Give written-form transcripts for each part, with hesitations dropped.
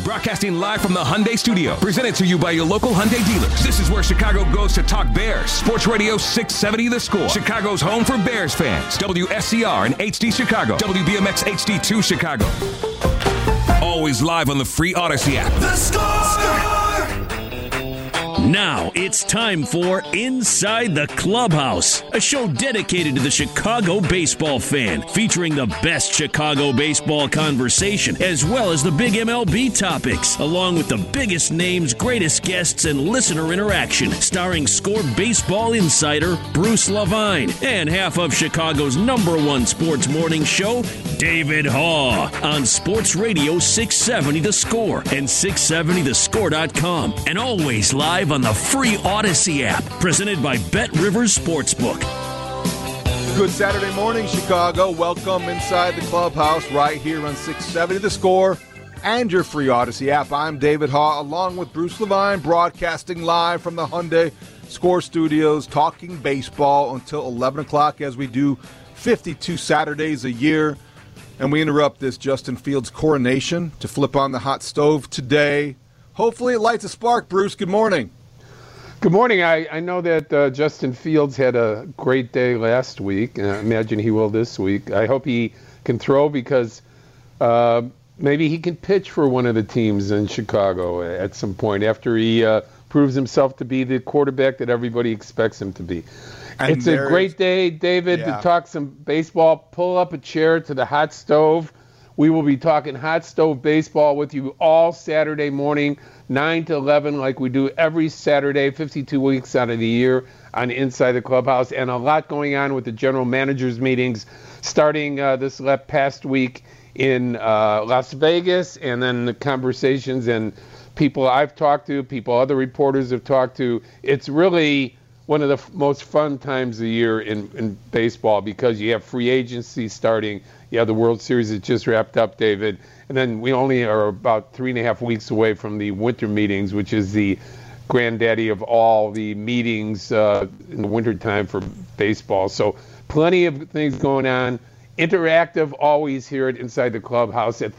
Broadcasting live from the Hyundai Studio. Presented to you by your local Hyundai dealers. This is where Chicago goes to talk Bears. Sports Radio 670 The Score. Chicago's home for Bears fans. WSCR and HD Chicago. WBMX HD2 Chicago. Always live on the free Odyssey app. The Score! Now it's time for Inside the Clubhouse, a show dedicated to the Chicago baseball fan, featuring the best Chicago baseball conversation, as well as the big MLB topics, along with the biggest names, greatest guests, and listener interaction, starring Score baseball insider Bruce Levine and half of Chicago's #1 sports morning show, David Haugh, on Sports Radio 670 The Score and 670thescore.com, and always live on the free Odyssey app, presented by Bet Rivers Sportsbook. Good Saturday morning, Chicago. Welcome inside the clubhouse right here on 670 The Score and your free Odyssey app. I'm David Haugh, along with Bruce Levine, broadcasting live from the Hyundai Score Studios, talking baseball until 11 o'clock as we do 52 Saturdays a year. And we interrupt this Justin Fields coronation to flip on the hot stove today. Hopefully it lights a spark, Bruce. Good morning. Good morning. I know that Justin Fields had a great day last week, and I imagine he will this week. I hope he can throw because maybe he can pitch for one of the teams in Chicago at some point after he proves himself to be the quarterback that everybody expects him to be. And it's a great day, David, to talk some baseball. Pull up a chair to the hot stove. We will be talking hot stove baseball with you all Saturday morning, 9 to 11, like we do every Saturday, 52 weeks out of the year on Inside the Clubhouse. And a lot going on with the general managers meetings starting this past week in Las Vegas, and then the conversations and people I've talked to, people other reporters have talked to. It's really one of the most fun times of the year in baseball because you have free agency starting. You have the World Series that just wrapped up, David. And then we only are about 3.5 weeks away from the winter meetings, which is the granddaddy of all the meetings in the wintertime for baseball. So plenty of things going on. Interactive always here at Inside the Clubhouse at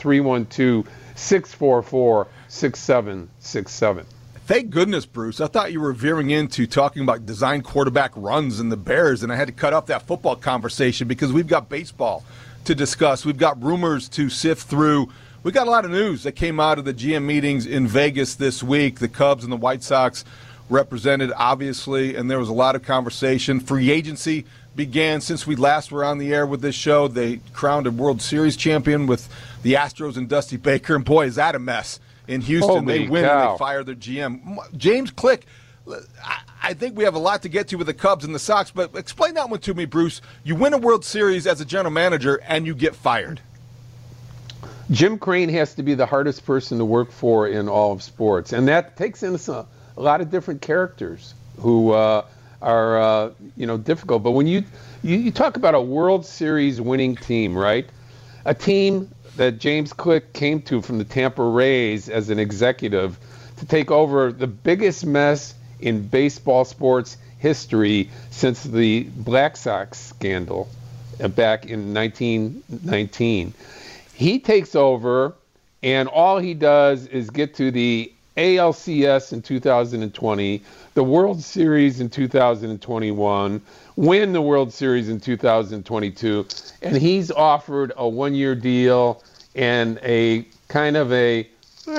312-644-6767. Thank goodness, Bruce. I thought you were veering into talking about design quarterback runs and the Bears, and I had to cut off that football conversation because we've got baseball to discuss. We've got rumors to sift through. We got a lot of news that came out of the GM meetings in Vegas this week. The Cubs and the White Sox represented, obviously, and there was a lot of conversation. Free agency began since we last were on the air with this show. They crowned a World Series champion with the Astros and Dusty Baker, and boy, is that a mess. In Houston, they win and they fire their GM. James Click, I think we have a lot to get to with the Cubs and the Sox, but explain that one to me, Bruce. You win a World Series as a general manager, and you get fired. Jim Crane has to be the hardest person to work for in all of sports, and that takes in a lot of different characters who are difficult. But when you talk about a World Series winning team, right? A team that James Click came to from the Tampa Rays as an executive to take over the biggest mess in baseball sports history since the Black Sox scandal back in 1919. He takes over, and all he does is get to the ALCS in 2020, the World Series in 2021, win the World Series in 2022, and he's offered a one-year deal and a kind of a,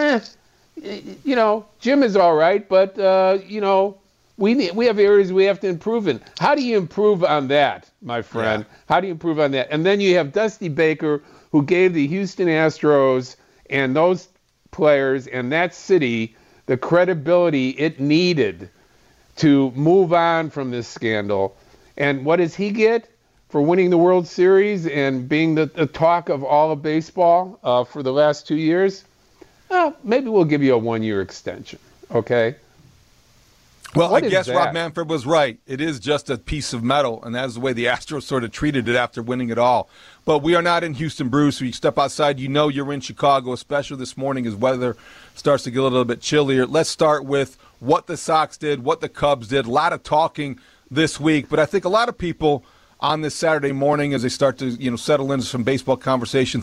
Jim is all right, but, we have areas we have to improve in. How do you improve on that, my friend? Yeah. How do you improve on that? And then you have Dusty Baker, who gave the Houston Astros and those players and that city the credibility it needed to move on from this scandal. And what does he get for winning the World Series and being the talk of all of baseball for the last 2 years? Maybe we'll give you a one-year extension, okay? Well, I guess Rob Manfred was right. It is just a piece of metal, and that's the way the Astros sort of treated it after winning it all. But we are not in Houston, Bruce. When you step outside, you know you're in Chicago, especially this morning as weather starts to get a little bit chillier. Let's start with what the Sox did, what the Cubs did. A lot of talking this week, but I think a lot of people on this Saturday morning as they start to settle into some baseball conversation.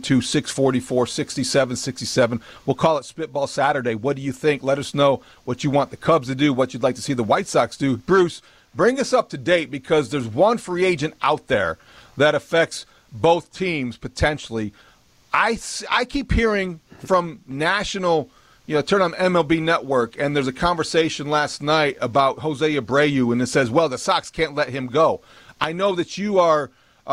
312-644-6767. We'll call it Spitball Saturday. What do you think? Let us know what you want the Cubs to do, what you'd like to see the White Sox do. Bruce, bring us up to date, because there's one free agent out there that affects both teams potentially. I keep hearing from national, turn on MLB Network, and there's a conversation last night about Jose Abreu, and it says, well, the Sox can't let him go. I know that you have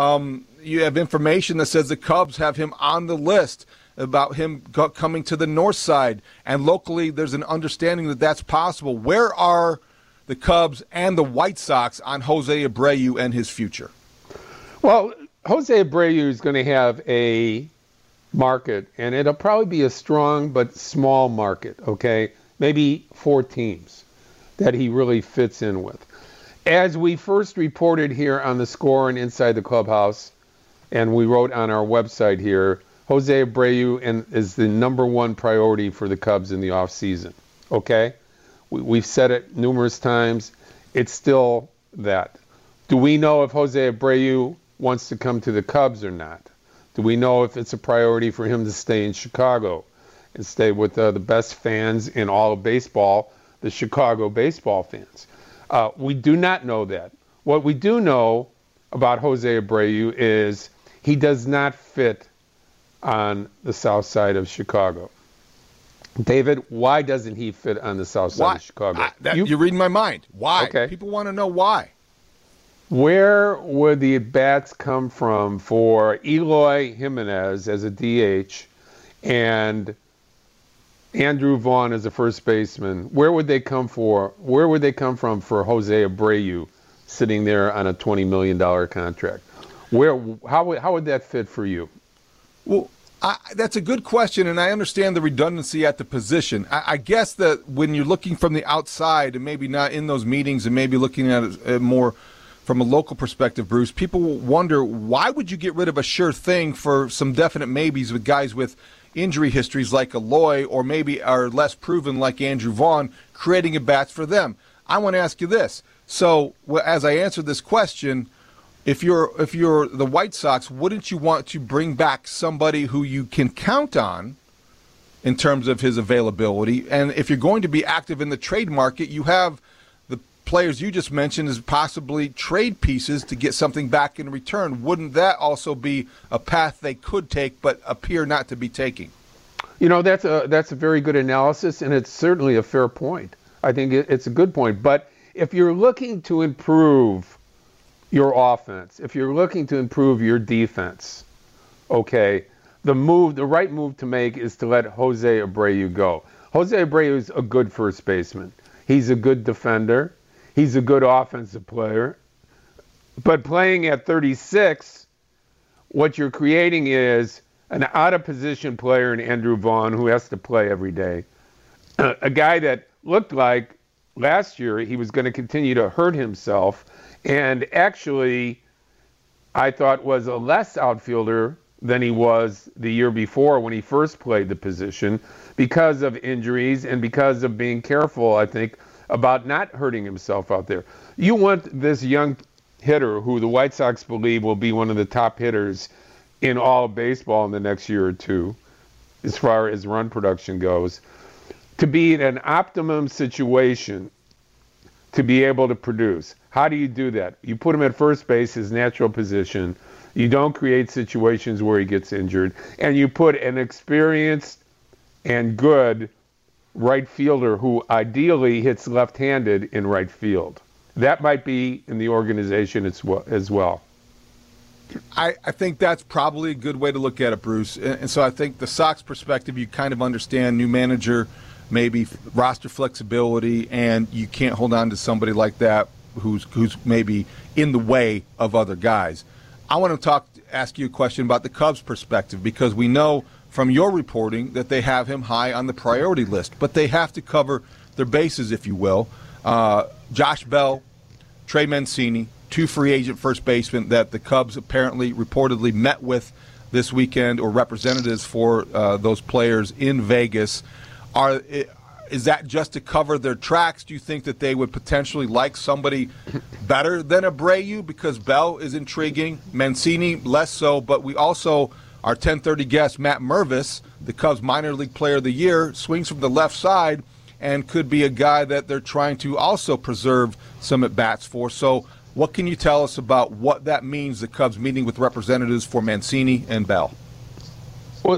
information that says the Cubs have him on the list about him coming to the north side, and locally there's an understanding that that's possible. Where are the Cubs and the White Sox on Jose Abreu and his future? Well, Jose Abreu is going to have a market, and it'll probably be a strong but small market, okay? Maybe 4 teams that he really fits in with. As we first reported here on The Score and Inside the Clubhouse, and we wrote on our website here, Jose Abreu is the number one priority for the Cubs in the offseason, okay? We've said it numerous times. It's still that. Do we know if Jose Abreu wants to come to the Cubs or not? Do we know if it's a priority for him to stay in Chicago and stay with the best fans in all of baseball, the Chicago baseball fans? We do not know that. What we do know about Jose Abreu is he does not fit on the south side of Chicago. David, why doesn't he fit on the south side of Chicago? You're reading my mind. Why? Okay. People want to know why. Where would the bats come from for Eloy Jimenez as a DH and Andrew Vaughn as a first baseman? Where would they come from for Jose Abreu sitting there on a $20 million contract? How would that fit for you? Well, that's a good question, and I understand the redundancy at the position. I guess that when you're looking from the outside and maybe not in those meetings and maybe looking at it more from a local perspective, Bruce, people wonder, why would you get rid of a sure thing for some definite maybes with guys with injury histories like Eloy, or maybe are less proven like Andrew Vaughn, creating at bats for them? I want to ask you this. So as I answer this question, if you're the White Sox, wouldn't you want to bring back somebody who you can count on in terms of his availability? And if you're going to be active in the trade market, you have the players you just mentioned as possibly trade pieces to get something back in return. Wouldn't that also be a path they could take but appear not to be taking? That's a very good analysis, and it's certainly a fair point. I think it's a good point. But if you're looking to improve your offense, if you're looking to improve your defense, okay, the right move to make is to let Jose Abreu go. Jose Abreu is a good first baseman. He's a good defender. He's a good offensive player. But playing at 36, what you're creating is an out-of-position player in Andrew Vaughn who has to play every day. A guy that looked like last year he was going to continue to hurt himself, and actually I thought was a less outfielder than he was the year before when he first played the position because of injuries and because of being careful, I think, about not hurting himself out there. You want this young hitter who the White Sox believe will be one of the top hitters in all of baseball in the next year or two, as far as run production goes, to be in an optimum situation to be able to produce. How do you do that? You put him at first base, his natural position. You don't create situations where he gets injured. And you put an experienced and good right fielder who ideally hits left-handed in right field. That might be in the organization as well. I think that's probably a good way to look at it, Bruce. And so I think the Sox perspective, you kind of understand new manager, maybe roster flexibility, and you can't hold on to somebody like that who's maybe in the way of other guys. I want to ask you a question about the Cubs' perspective, because we know from your reporting that they have him high on the priority list, but they have to cover their bases, if you will. Josh Bell, Trey Mancini, 2 free agent first basemen that the Cubs apparently reportedly met with this weekend, or representatives for those players in Vegas. Is that just to cover their tracks? Do you think that they would potentially like somebody better than Abreu? Because Bell is intriguing, Mancini less so, but we also, our 10:30 guest, Matt Mervis, the Cubs minor league player of the year, swings from the left side and could be a guy that they're trying to also preserve some at-bats for. So what can you tell us about what that means, the Cubs meeting with representatives for Mancini and Bell? Well,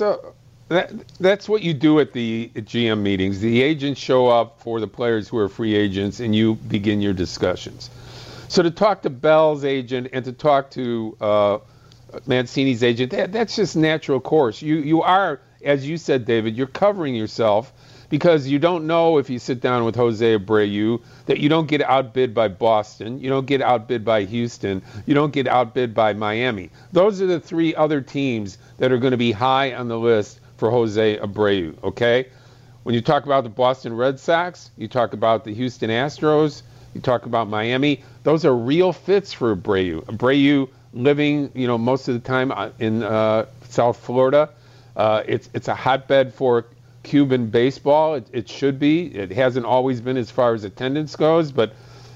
that's what you do at the GM meetings. The agents show up for the players who are free agents, and you begin your discussions. So to talk to Bell's agent and to talk to Mancini's agent, that's just natural course. You are, as you said, David, you're covering yourself because you don't know if you sit down with Jose Abreu that you don't get outbid by Boston, you don't get outbid by Houston, you don't get outbid by Miami. Those are the three other teams that are going to be high on the list for Jose Abreu, okay? When you talk about the Boston Red Sox, you talk about the Houston Astros, you talk about Miami, those are real fits for Abreu. Abreu living, most of the time in South Florida. It's a hotbed for Cuban baseball. It should be. It hasn't always been as far as attendance goes, but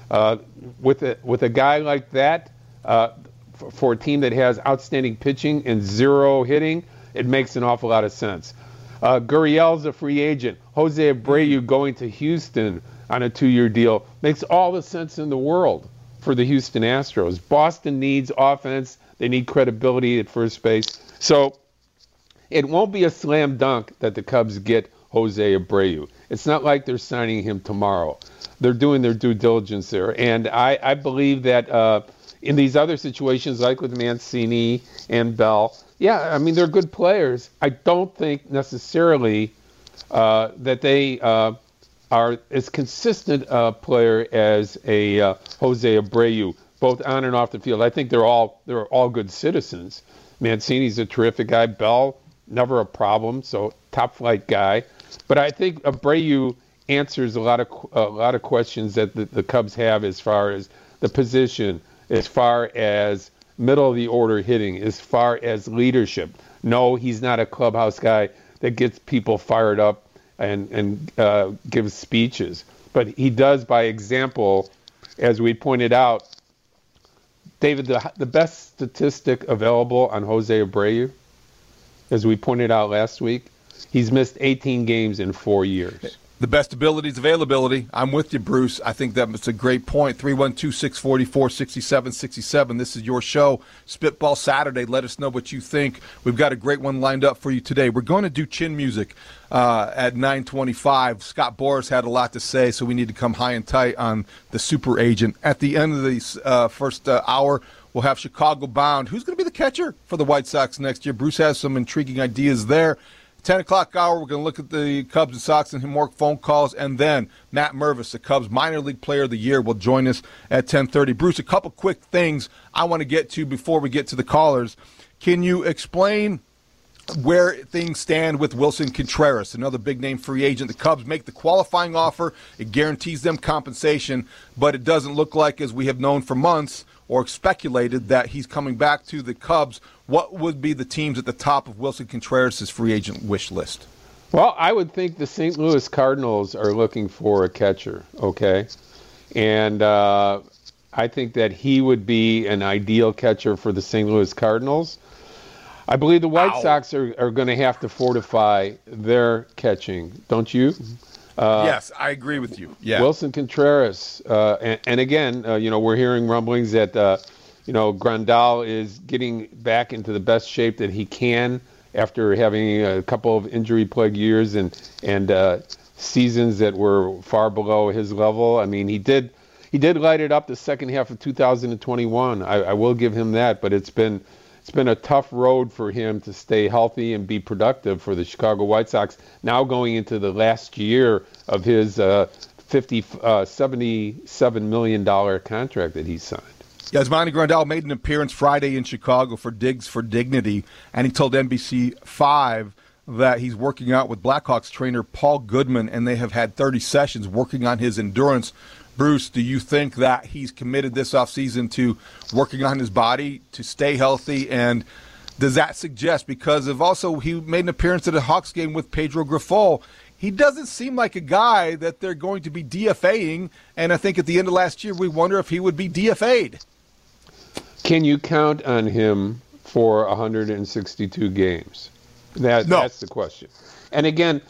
with a guy like that, for a team that has outstanding pitching and zero hitting, it makes an awful lot of sense. Gurriel's a free agent. Jose Abreu going to Houston on a 2-year deal makes all the sense in the world for the Houston Astros. Boston needs offense. They need credibility at first base. So it won't be a slam dunk that the Cubs get Jose Abreu. It's not like they're signing him tomorrow. They're doing their due diligence there. And I believe that in these other situations, like with Mancini and Bell, yeah, I mean, they're good players. I don't think necessarily that they are as consistent a player as a Jose Abreu, both on and off the field. I think they're all good citizens. Mancini's a terrific guy. Bell, never a problem, so top flight guy. But I think Abreu answers a lot of questions that the Cubs have as far as the position, as far as middle of the order hitting, as far as leadership. No, he's not a clubhouse guy that gets people fired up and gives speeches. But he does, by example, as we pointed out. David, the best statistic available on Jose Abreu, as we pointed out last week, he's missed 18 games in 4 years. The best ability is availability. I'm with you, Bruce. I think that's a great point. 312-644-6767. This is your show, Spitball Saturday. Let us know what you think. We've got a great one lined up for you today. We're going to do chin music at 9:25. Scott Boras had a lot to say, so we need to come high and tight on the super agent. At the end of the first hour, we'll have Chicago bound. Who's going to be the catcher for the White Sox next year? Bruce has some intriguing ideas there. 10 o'clock hour, we're going to look at the Cubs and Sox and more phone calls. And then Matt Mervis, the Cubs minor league player of the year, will join us at 10:30. Bruce, a couple quick things I want to get to before we get to the callers. Can you explain where things stand with Wilson Contreras, another big-name free agent? The Cubs make the qualifying offer. It guarantees them compensation, but it doesn't look like, as we have known for months or speculated, that he's coming back to the Cubs. What would be the teams at the top of Wilson Contreras' free agent wish list? Well, I would think the St. Louis Cardinals are looking for a catcher, okay? And I think that he would be an ideal catcher for the St. Louis Cardinals. I believe the White Sox are going to have to fortify their catching, don't you? Yes, I agree with you. Yeah. Wilson Contreras, and again, we're hearing rumblings that Grandal is getting back into the best shape that he can after having a couple of injury-plagued years and seasons that were far below his level. I mean, he did light it up the second half of 2021. I will give him that, but it's been a tough road for him to stay healthy and be productive for the Chicago White Sox, now going into the last year of his $77 million contract that he signed. Yasmani Grandal made an appearance Friday in Chicago for Digs for Dignity, and he told NBC5 that he's working out with Blackhawks trainer Paul Goodman, and they have had 30 sessions working on his endurance. Bruce, do you think that he's committed this offseason to working on his body to stay healthy? And does that suggest, because of also he made an appearance at a Hawks game with Pedro Grifol, he doesn't seem like a guy that they're going to be DFAing, and I think at the end of last year we wonder if he would be DFA'd. Can you count on him for 162 games? No. That's the question. And again,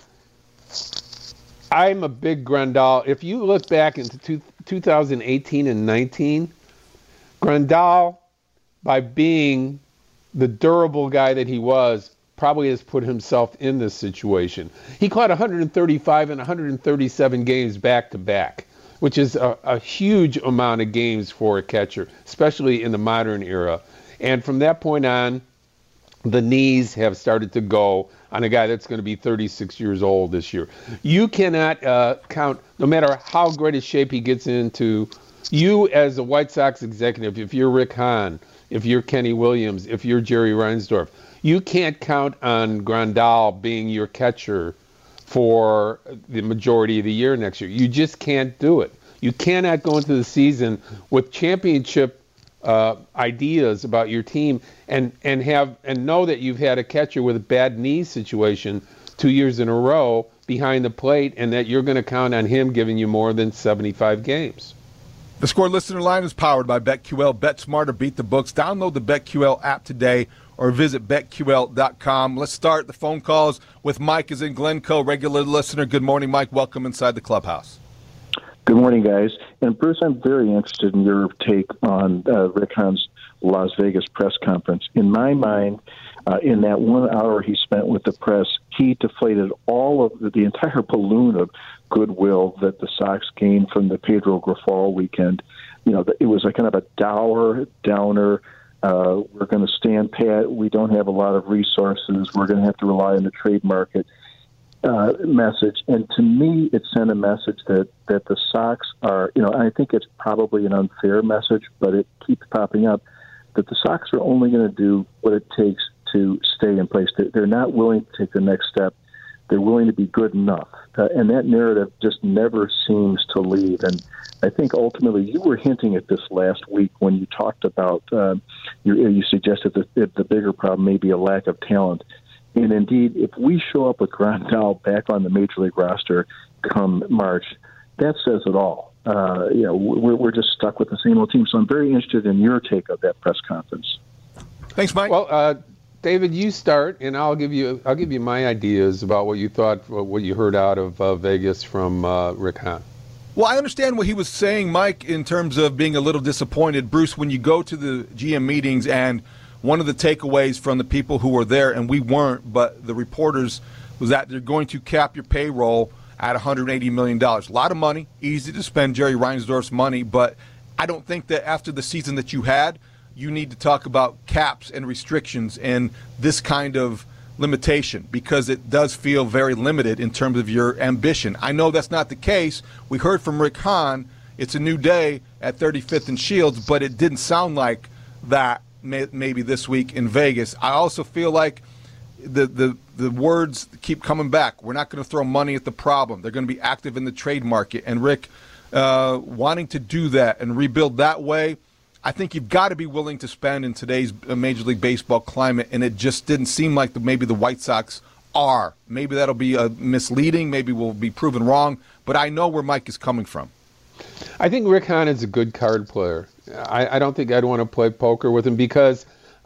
I'm a big Grandal. If you look back into 2018 and 19, Grandal, by being the durable guy that he was, probably has put himself in this situation. He caught 135 and 137 games back to back, which is a huge amount of games for a catcher, especially in the modern era. And from that point on, the knees have started to go on a guy that's going to be 36 years old this year. You cannot count, no matter how great a shape he gets into, you as a White Sox executive, if you're Rick Hahn, if you're Kenny Williams, if you're Jerry Reinsdorf, you can't count on Grandal being your catcher for the majority of the year next year. You just can't do it. You cannot go into the season with championship ideas about your team and know that you've had a catcher with a bad knee situation 2 years in a row behind the plate, and that you're going to count on him giving you more than 75 games. The Score listener line is powered by BetQL. Bet smarter, beat the books. Download the BetQL app today or visit BetQL.com. Let's start the phone calls with Mike is in Glencoe, regular listener. Good morning, Mike. Welcome inside the clubhouse. Good morning, guys. And Bruce, I'm very interested in your take on Rick Hahn's Las Vegas press conference. In my mind, in that 1 hour he spent with the press, he deflated all of the entire balloon of goodwill that the Sox gained from the Pedro Grifol weekend. You know, it was a kind of a downer. We're going to stand pat. We don't have a lot of resources. We're going to have to rely on the trade market message. And to me, it sent a message that the Sox are, I think it's probably an unfair message, but it keeps popping up, that the Sox are only going to do what it takes to stay in place. They're not willing to take the next step. They're willing to be good enough. And that narrative just never seems to leave. And I think ultimately you were hinting at this last week when you talked about, you suggested that the bigger problem may be a lack of talent. And indeed, if we show up with Grandal back on the Major League roster come March, that says it all. We're just stuck with the same old team. So I'm very interested in your take of that press conference. Thanks, Mike. Well, David, you start, and I'll give you my ideas about what you thought, what you heard out of Vegas from Rick Hahn. Well, I understand what he was saying, Mike, in terms of being a little disappointed. Bruce, when you go to the GM meetings, and one of the takeaways from the people who were there, and we weren't, but the reporters, was that they're going to cap your payroll at $180 million. A lot of money, easy to spend Jerry Reinsdorf's money, but I don't think that after the season that you had, you need to talk about caps and restrictions and this kind of limitation, because it does feel very limited in terms of your ambition. I know that's not the case. We heard from Rick Hahn, it's a new day at 35th and Shields, but it didn't sound like that maybe this week in Vegas. I also feel like the words keep coming back. We're not going to throw money at the problem. They're going to be active in the trade market. And Rick, wanting to do that and rebuild that way, I think you've got to be willing to spend in today's Major League Baseball climate, and it just didn't seem like maybe the White Sox are. Maybe that'll be misleading. Maybe we'll be proven wrong. But I know where Mike is coming from. I think Rick Hahn is a good card player. I don't think I'd want to play poker with him because,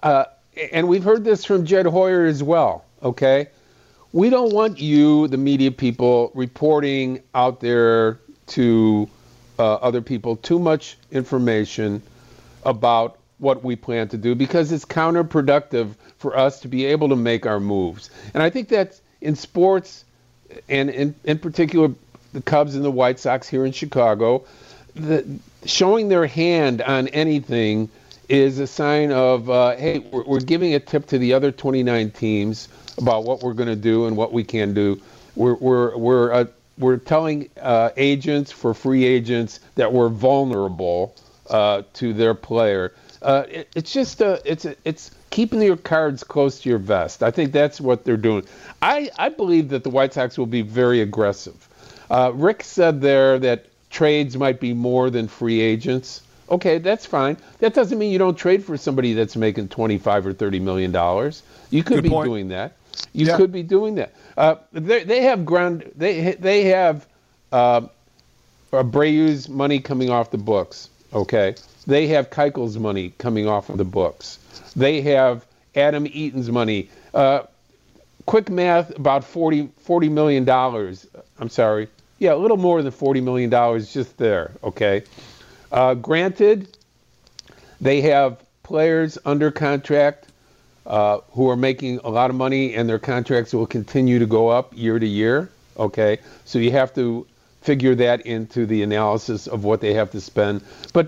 and we've heard this from Jed Hoyer as well, okay? We don't want you, the media people, reporting out there to other people too much information about what we plan to do, because it's counterproductive for us to be able to make our moves. And I think that in sports, and in particular the Cubs and the White Sox here in Chicago, showing their hand on anything is a sign of, hey, we're giving a tip to the other 29 teams about what we're going to do and what we can do. We're telling agents for free agents that we're vulnerable to their player. It's keeping your cards close to your vest. I think that's what they're doing. I believe that the White Sox will be very aggressive. Rick said there that trades might be more than free agents. Okay, that's fine. That doesn't mean you don't trade for somebody that's making $25 or $30 million. You could be doing that. You could be doing that. They have Abreu's money coming off the books. Okay, they have Keuchel's money coming off of the books. They have Adam Eaton's money. Quick math, about $40 million. I'm sorry. Yeah, a little more than $40 million just there. Okay. Granted, they have players under contract who are making a lot of money, and their contracts will continue to go up year to year. Okay, so you have to figure that into the analysis of what they have to spend. But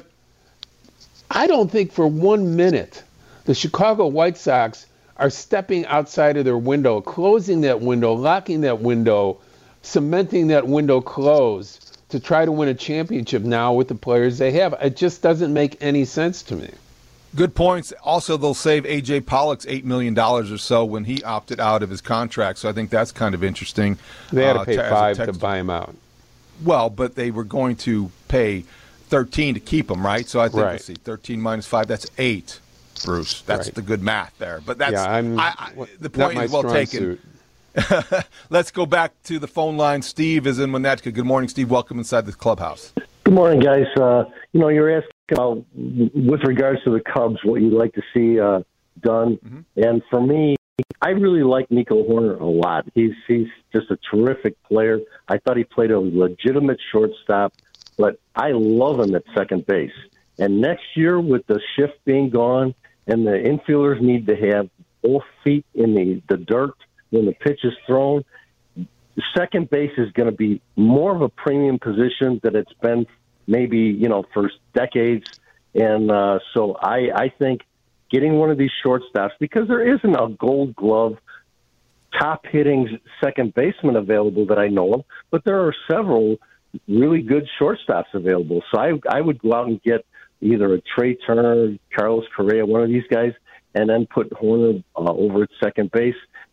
I don't think for 1 minute the Chicago White Sox are stepping outside of their window, closing that window, locking that window, cementing that window closed to try to win a championship now with the players they have. It just doesn't make any sense to me. Good points. Also, they'll save A.J. Pollock's $8 million or so when he opted out of his contract, so I think that's kind of interesting. They had to pay $5 to buy him out. Well, but they were going to pay $13 to keep him, right? So I think, let's see, 13 minus 5, that's 8, Bruce. That's the good math there. But that's the point is well taken. Let's go back to the phone line. Steve is in Winnetka. Good morning, Steve. Welcome inside the clubhouse. Good morning, guys. You're asking about, with regards to the Cubs, what you'd like to see done. Mm-hmm. And for me, I really like Nico Hoerner a lot. He's just a terrific player. I thought he played a legitimate shortstop, but I love him at second base. And next year, with the shift being gone, and the infielders need to have both feet in the dirt when the pitch is thrown, second base is going to be more of a premium position than it's been maybe, for decades. And so I think getting one of these shortstops, because there isn't a Gold Glove top-hitting second baseman available that I know of, but there are several really good shortstops available. So I would go out and get either a Trey Turner, Carlos Correa, one of these guys, and then put Hoerner over at second base.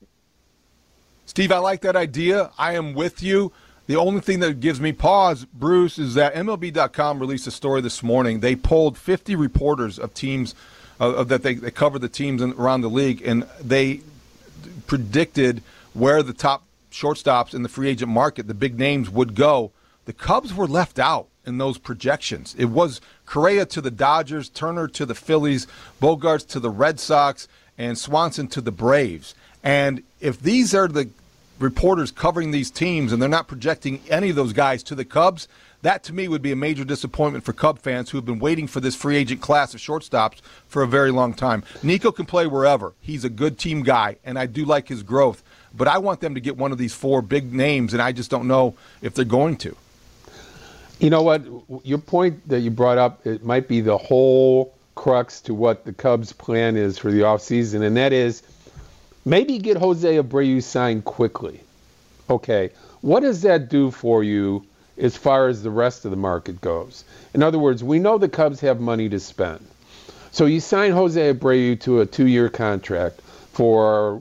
Steve, I like that idea. I am with you. The only thing that gives me pause, Bruce, is that MLB.com released a story this morning. They polled 50 reporters of teams that they cover the teams around the league, and they predicted where the top shortstops in the free agent market, the big names, would go. The Cubs were left out in those projections. It was Correa to the Dodgers, Turner to the Phillies, Bogaerts to the Red Sox, and Swanson to the Braves. And if these are the reporters covering these teams and they're not projecting any of those guys to the Cubs, that to me would be a major disappointment for Cub fans who have been waiting for this free agent class of shortstops for a very long time. Nico can play wherever. He's a good team guy, and I do like his growth. But I want them to get one of these 4 big names, and I just don't know if they're going to. You know what? Your point that you brought up, it might be the whole crux to what the Cubs' plan is for the offseason, and that is maybe get Jose Abreu signed quickly. Okay, what does that do for you as far as the rest of the market goes? In other words, we know the Cubs have money to spend. So you sign Jose Abreu to a 2-year contract for,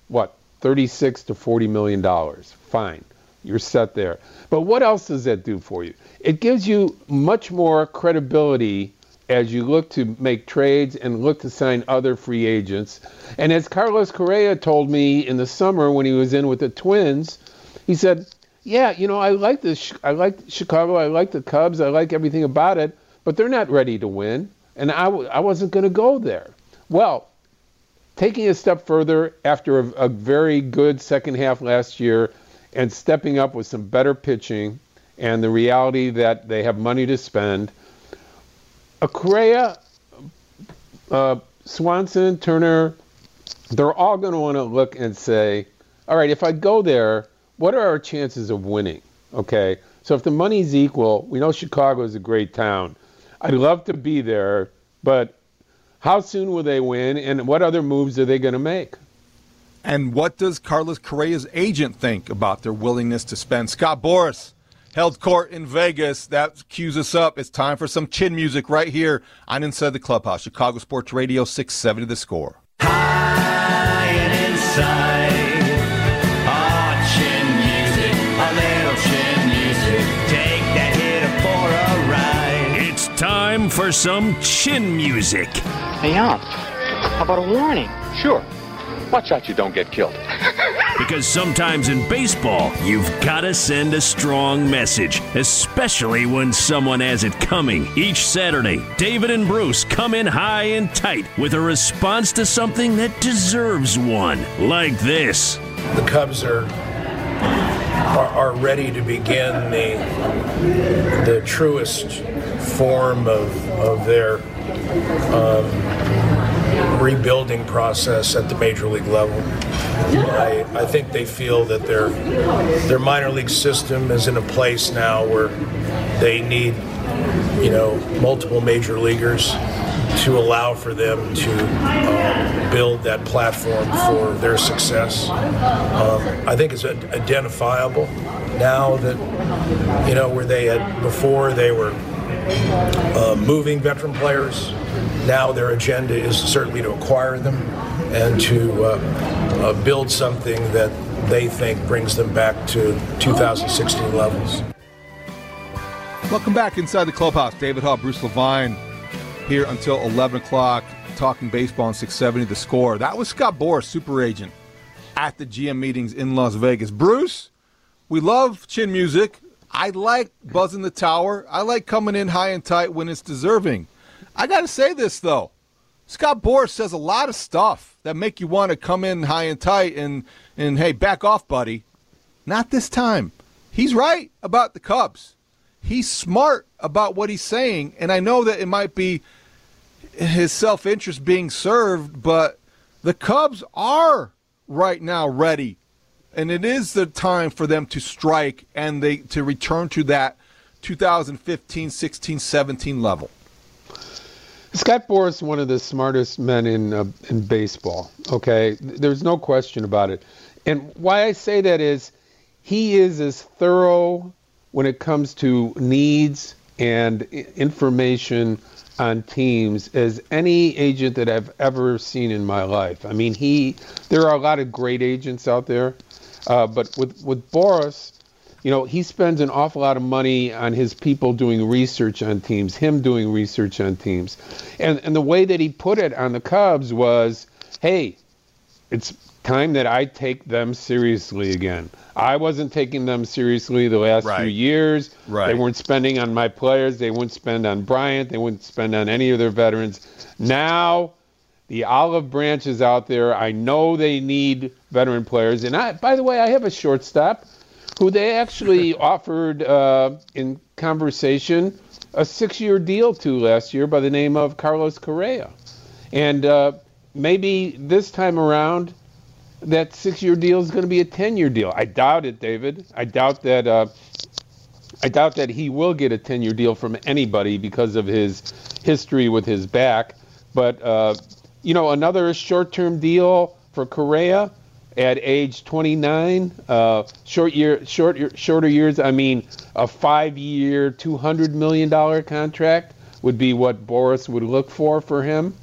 $36 to $40 million. Fine, you're set there. But what else does that do for you? It gives you much more credibility as you look to make trades and look to sign other free agents. And as Carlos Correa told me in the summer when he was in with the Twins, he said, yeah, I like Chicago, I like the Cubs, I like everything about it, but they're not ready to win, and I wasn't going to go there. Well, taking a step further after a very good second half last year and stepping up with some better pitching and the reality that they have money to spend, Correa, Swanson, Turner, they're all going to want to look and say, all right, if I go there, what are our chances of winning? Okay, so if the money's equal, we know Chicago is a great town. I'd love to be there, but how soon will they win, and what other moves are they going to make? And what does Carlos Correa's agent think about their willingness to spend? Scott Boras held court in Vegas. That cues us up. It's time for some chin music right here on Inside the Clubhouse. Chicago Sports Radio 670 The Score. High and inside, chin music, a little chin music. Take that hitter for a ride. It's time for some chin music. Hey, Alf, how about a warning? Sure. Watch out you don't get killed. Because sometimes in baseball, you've got to send a strong message, especially when someone has it coming. Each Saturday, David and Bruce come in high and tight with a response to something that deserves one, like this. The Cubs are ready to begin the truest form of their rebuilding process at the major league level. I think they feel that their minor league system is in a place now where they need, multiple major leaguers to allow for them to build that platform for their success. I think it's identifiable now that, where they had before they were moving veteran players. Now their agenda is certainly to acquire them and to build something that they think brings them back to 2016 levels. Welcome back inside the clubhouse. David Hall, Bruce Levine, here until 11 o'clock, talking baseball on 670 The Score. That was Scott Boras, super agent, at the GM meetings in Las Vegas. Bruce, we love chin music. I like buzzing the tower. I like coming in high and tight when it's deserving. I got to say this, though. Scott Boras says a lot of stuff that make you want to come in high and tight and hey, back off, buddy. Not this time. He's right about the Cubs. He's smart about what he's saying, and I know that it might be his self-interest being served, but the Cubs are right now ready, and it is the time for them to strike and to return to that 2015, 16, 17 level. Scott Boras is one of the smartest men in baseball, okay? There's no question about it. And why I say that is he is as thorough when it comes to needs and information on teams as any agent that I've ever seen in my life. I mean, there are a lot of great agents out there, but with Boras, he spends an awful lot of money on his people doing research on teams, him doing research on teams. And the way that he put it on the Cubs was, hey, it's time that I take them seriously again. I wasn't taking them seriously the last few years. Right. They weren't spending on my players. They wouldn't spend on Bryant. They wouldn't spend on any of their veterans. Now, the olive branch is out there. I know they need veteran players. And by the way, I have a shortstop who they actually offered in conversation a 6-year deal to last year by the name of Carlos Correa. And maybe this time around, that 6-year deal is going to be a 10-year deal. I doubt it, David. I doubt that he will get a 10-year deal from anybody because of his history with his back. But another short-term deal for Correa at age 29, shorter years. I mean, a 5-year, $200 million contract would be what Boras would look for him.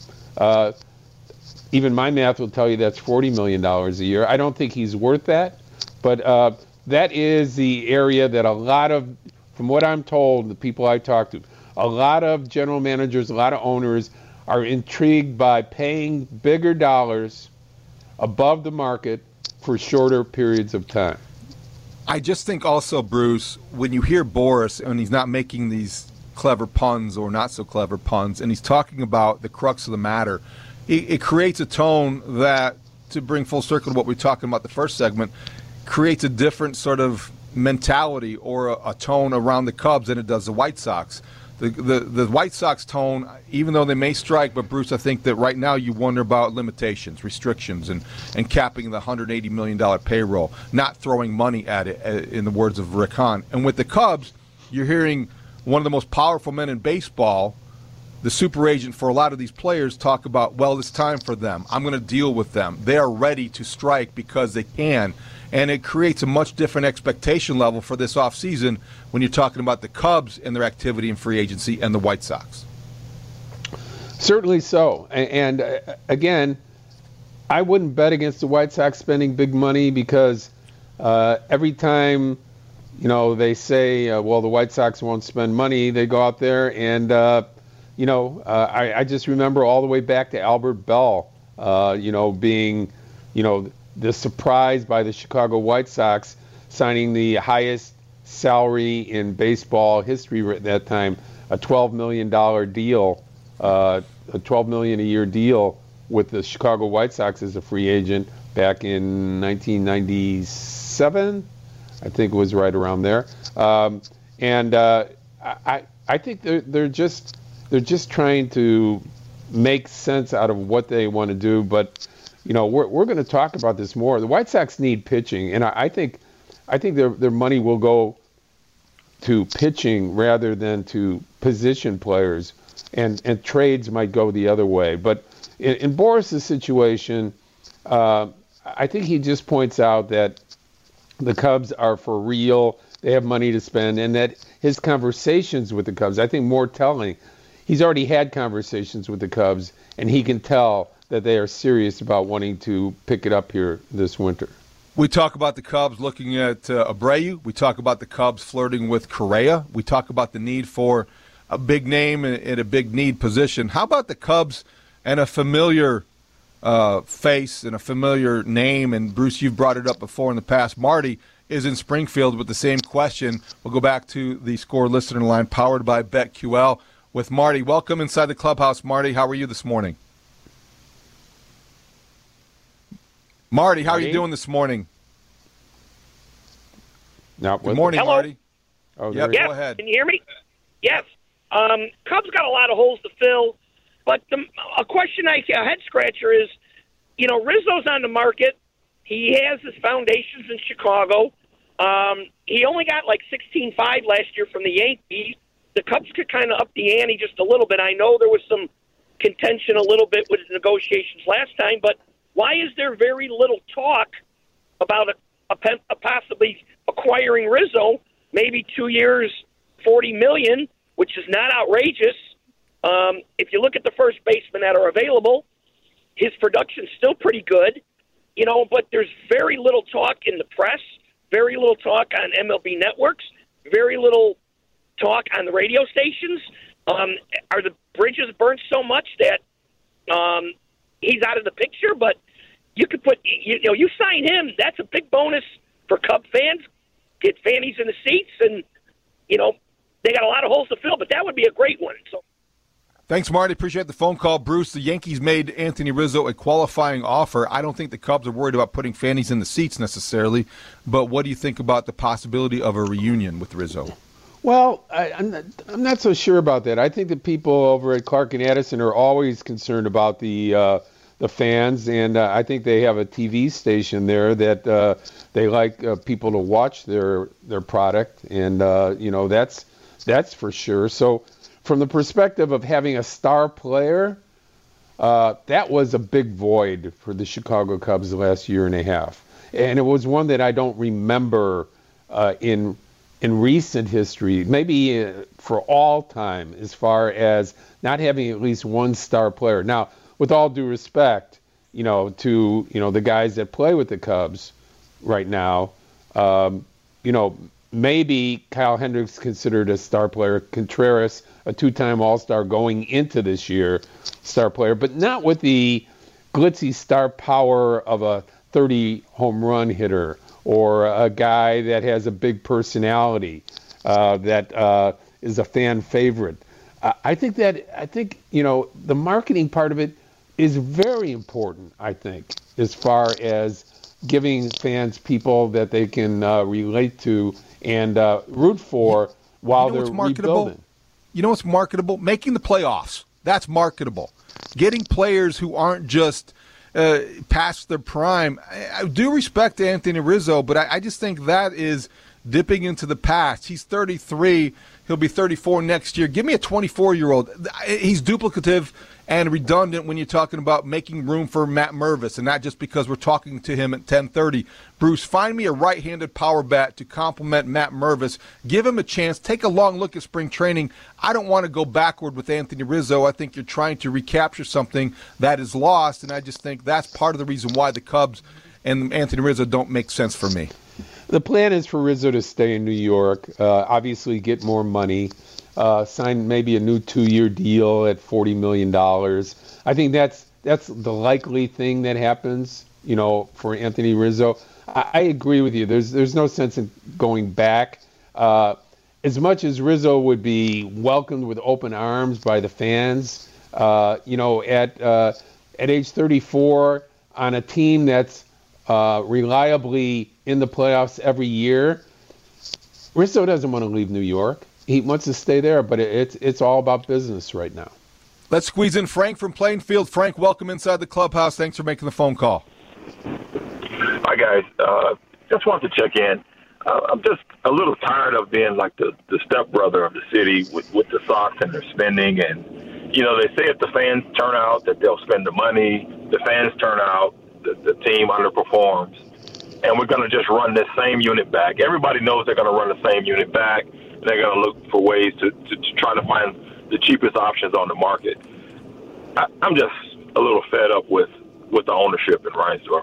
Even my math will tell you that's $40 million a year. I don't think he's worth that, but that is the area that a lot of, from what I'm told, the people I talk to, a lot of general managers, a lot of owners are intrigued by paying bigger dollars above the market for shorter periods of time. I just think also, Bruce, when you hear Boras and he's not making these clever puns or not so clever puns, and he's talking about the crux of the matter, it creates a tone that, to bring full circle to what we were talking about the first segment, creates a different sort of mentality or a tone around the Cubs than it does the White Sox. The White Sox tone, even though they may strike, but Bruce, I think that right now you wonder about limitations, restrictions, and capping the $180 million payroll, not throwing money at it, in the words of Rick Hahn. And with the Cubs, you're hearing one of the most powerful men in baseball, the super agent for a lot of these players, talk about, well, it's time for them. I'm going to deal with them. They are ready to strike because they can. And it creates a much different expectation level for this offseason when you're talking about the Cubs and their activity in free agency and the White Sox. Certainly so. And again, I wouldn't bet against the White Sox spending big money because every time, they say, well, the White Sox won't spend money, they go out there and, I just remember all the way back to Albert Bell, being, the surprise by the Chicago White Sox signing the highest salary in baseball history at that time, a $12 million deal, a $12 million a year deal with the Chicago White Sox as a free agent back in 1997. I think it was right around there. I think they're just trying to make sense out of what they want to do. But we're going to talk about this more. The White Sox need pitching, and I think their money will go to pitching rather than to position players, and trades might go the other way. But in Boris's situation, I think he just points out that the Cubs are for real. They have money to spend, and that his conversations with the Cubs, I think more telling, he's already had conversations with the Cubs, and he can tell that they are serious about wanting to pick it up here this winter. We talk about the Cubs looking at Abreu. We talk about the Cubs flirting with Correa. We talk about the need for a big name in a big need position. How about the Cubs and a familiar face and a familiar name? And, Bruce, you've brought it up before in the past. Marty is in Springfield with the same question. We'll go back to the Score listener line powered by BetQL with Marty. Welcome inside the clubhouse, Marty. How are you this morning? Marty, how are you doing this morning? Good morning, Hello? Marty. Oh, yep, yes. Go ahead. Can you hear me? Yes. Cubs got a lot of holes to fill, but a question, a head scratcher is, Rizzo's on the market. He has his foundations in Chicago. He only got like 16.5 last year from the Yankees. The Cubs could kind of up the ante just a little bit. I know there was some contention a little bit with the negotiations last time, but why is there very little talk about a possibly acquiring Rizzo? Maybe 2 years, $40 million, which is not outrageous. If you look at the first basemen that are available, his production's still pretty good, but there's very little talk in the press, very little talk on MLB networks, very little talk on the radio stations. Are the bridges burnt so much that he's out of the picture? But you could put, you sign him, that's a big bonus for Cub fans. Get fannies in the seats, and, they got a lot of holes to fill, but that would be a great one. So, thanks, Marty. Appreciate the phone call. Bruce, the Yankees made Anthony Rizzo a qualifying offer. I don't think the Cubs are worried about putting fannies in the seats necessarily, but what do you think about the possibility of a reunion with Rizzo? Well, I'm not so sure about that. I think the people over at Clark and Addison are always concerned about the fans, and I think they have a TV station there that they like people to watch their product, and that's for sure. So, from the perspective of having a star player, that was a big void for the Chicago Cubs the last year and a half, and it was one that I don't remember in recent history, maybe for all time, as far as not having at least one star player. Now, with all due respect, to the guys that play with the Cubs right now, maybe Kyle Hendricks considered a star player, Contreras, a two-time All-Star going into this year, star player, but not with the glitzy star power of a 30 home run hitter or a guy that has a big personality that is a fan favorite. I think the marketing part of it is very important, I think, as far as giving fans people that they can relate to and root for while they're rebuilding. You know what's marketable? Making the playoffs. That's marketable. Getting players who aren't just past their prime. I do respect Anthony Rizzo, but I just think that is dipping into the past. He's 33. He'll be 34 next year. Give me a 24-year-old. He's duplicative and redundant when you're talking about making room for Matt Mervis, and not just because we're talking to him at 10:30. Bruce, find me a right-handed power bat to complement Matt Mervis. Give him a chance. Take a long look at spring training. I don't want to go backward with Anthony Rizzo. I think you're trying to recapture something that is lost, and I just think that's part of the reason why the Cubs and Anthony Rizzo don't make sense for me. The plan is for Rizzo to stay in New York, obviously get more money, sign maybe a new 2-year deal at $40 million. I think that's the likely thing that happens, for Anthony Rizzo. I agree with you. There's no sense in going back. As much as Rizzo would be welcomed with open arms by the fans, at age 34 on a team that's reliably in the playoffs every year, Rizzo doesn't want to leave New York. He wants to stay there, but it's all about business right now. Let's squeeze in Frank from Plainfield. Frank, welcome inside the clubhouse. Thanks for making the phone call. Hi, guys. Just wanted to check in. I'm just a little tired of being like the stepbrother of the city with the Sox and their spending. And, they say if the fans turn out that they'll spend the money, the fans turn out, the team underperforms. And we're going to just run this same unit back. Everybody knows they're going to run the same unit back. And they're going to look for ways to try to find the cheapest options on the market. I'm just a little fed up with the ownership in Reinsdorf.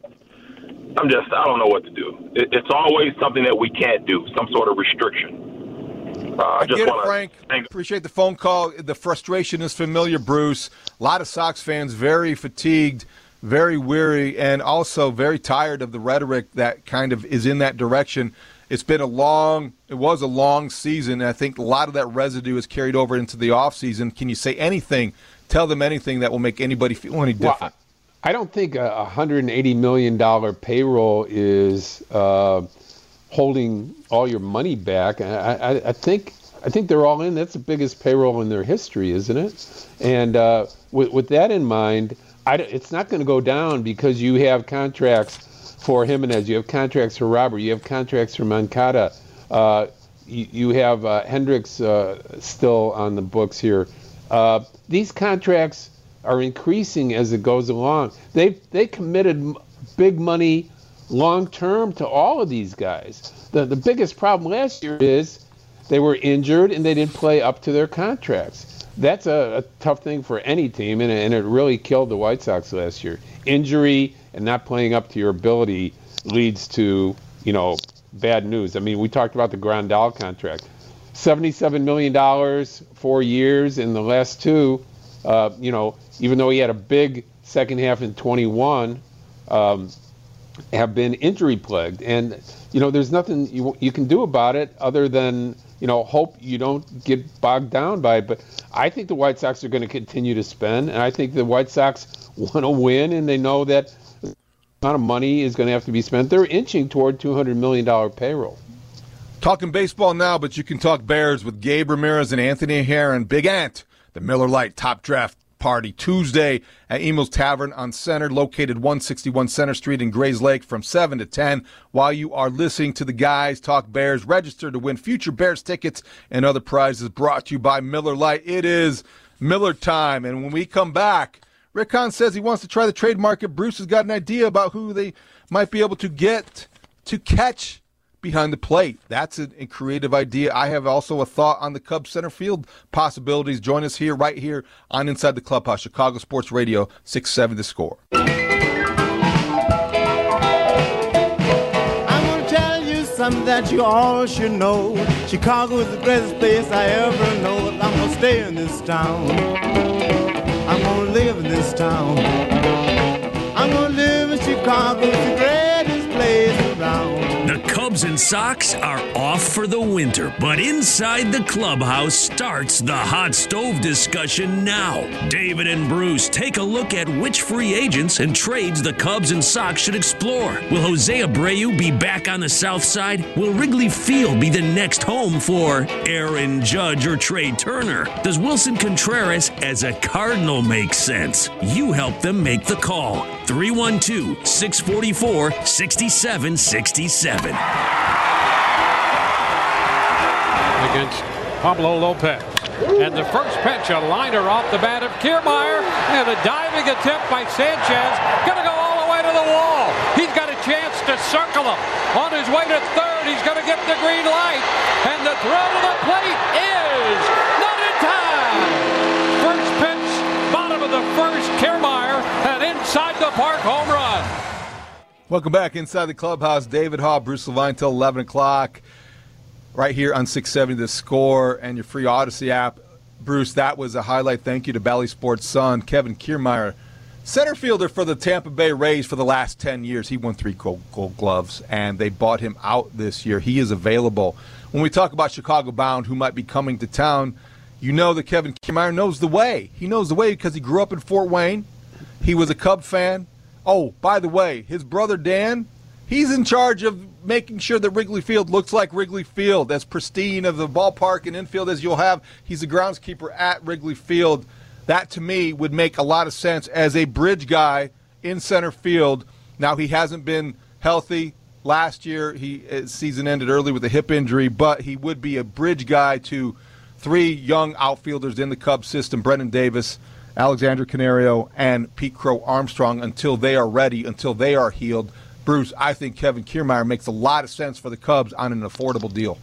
I don't know what to do. It's always something that we can't do, some sort of restriction. I get it, Frank. Appreciate the phone call. The frustration is familiar, Bruce. A lot of Sox fans very fatigued, very weary, and also very tired of the rhetoric that kind of is in that direction. It was a long season, and I think a lot of that residue is carried over into the offseason. Can you say anything, tell them anything that will make anybody feel any different? Well, I don't think a $180 million payroll is holding all your money back. I think they're all in. That's the biggest payroll in their history, isn't it? And with that in mind, it's not going to go down because you have contracts for Jimenez, you have contracts for Robert, you have contracts for Moncada, you have Hendricks still on the books here. These contracts are increasing as it goes along. They committed big money long term to all of these guys. The biggest problem last year is they were injured and they didn't play up to their contracts. That's a tough thing for any team, and it really killed the White Sox last year. Injury and not playing up to your ability leads to, bad news. I mean, we talked about the Grandal contract. $77 million, 4 years, in the last two, even though he had a big second half in 21, have been injury plagued. And, there's nothing you can do about it other than, hope you don't get bogged down by it. But I think the White Sox are going to continue to spend, and I think the White Sox want to win, and they know that the amount of money is going to have to be spent. They're inching toward $200 million payroll. Talking baseball now, but you can talk Bears with Gabe Ramirez and Anthony Herron. Big Ant, the Miller Lite Top Draft Party Tuesday at Emil's Tavern on Center, located 161 Center Street in Grays Lake from 7 to 10. While you are listening to the guys talk Bears, register to win future Bears tickets and other prizes brought to you by Miller Lite. It is Miller time, and when we come back, Rick Hahn says he wants to try the trade market. Bruce has got an idea about who they might be able to get to catch behind the plate. That's a creative idea. I have also a thought on the Cubs center field possibilities. Join us right here on Inside the Clubhouse, Chicago Sports Radio, 670 The Score. I'm going to tell you something that you all should know. Chicago is the greatest place I ever know. I'm going to stay in this town. I'm going to live in this town. I'm going to live in Chicago. It's the greatest place around. The Cubs and Sox are off for the winter, but Inside the Clubhouse starts the hot stove discussion now. David and Bruce take a look at which free agents and trades the Cubs and Sox should explore. Will Jose Abreu be back on the south side? Will Wrigley Field be the next home for Aaron Judge or Trey Turner? Does Wilson Contreras as a Cardinal make sense? You help them make the call. 312-644-6767. Against Pablo Lopez. And the first pitch, a liner off the bat of Kiermaier, and a diving attempt by Sanchez. Gonna go all the way to the wall. He's got a chance to circle him. On his way to third, he's gonna get the green light. And the throw to the plate is not in time. First pitch, bottom of the first, Kiermaier, an inside the park home run. Welcome back Inside the Clubhouse. David Haugh, Bruce Levine till 11 o'clock right here on 670 The Score and your free Odyssey app. Bruce, that was a highlight. Thank you to Bally Sports' son, Kevin Kiermaier, Center fielder for the Tampa Bay Rays for the last 10 years. He won 3 gold gloves, and they bought him out this year. He is available. When we talk about Chicago bound who might be coming to town, you know that Kevin Kiermaier knows the way. He knows the way because he grew up in Fort Wayne. He was a Cub fan. Oh, by the way, his brother Dan, he's in charge of making sure that Wrigley Field looks like Wrigley Field, as pristine of the ballpark and infield as you'll have. He's a groundskeeper at Wrigley Field. That, to me, would make a lot of sense as a bridge guy in center field. Now, he hasn't been healthy. Last year, his season ended early with a hip injury, but he would be a bridge guy to 3 young outfielders in the Cubs system, Brendan Davis, Alexander Canario, and Pete Crow Armstrong, until they are ready, until they are healed. Bruce, I think Kevin Kiermaier makes a lot of sense for the Cubs on an affordable deal.